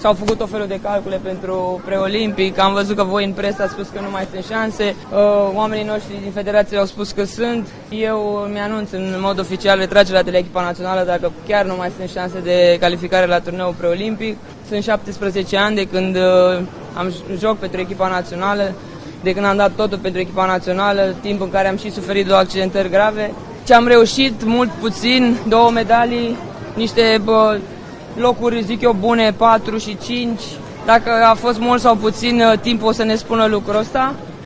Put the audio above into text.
S-au făcut o felul de calcule pentru preolimpic, am văzut că voi în presă ați spus că nu mai sunt șanse, oamenii noștri din federație au spus că sunt. Eu mi-anunț în mod oficial retragerea de la echipa națională dacă chiar nu mai sunt șanse de calificare la turneul preolimpic. Sunt 17 ani de când am joc pentru echipa națională, de când am dat totul pentru echipa națională, timp în care am și suferit 2 accidentări grave. Ce am reușit, mult puțin, 2 medalii, niște locuri, zic eu, bune, 4 și 5. Dacă a fost mult sau puțin, timpul o să ne spună lucrul ăsta.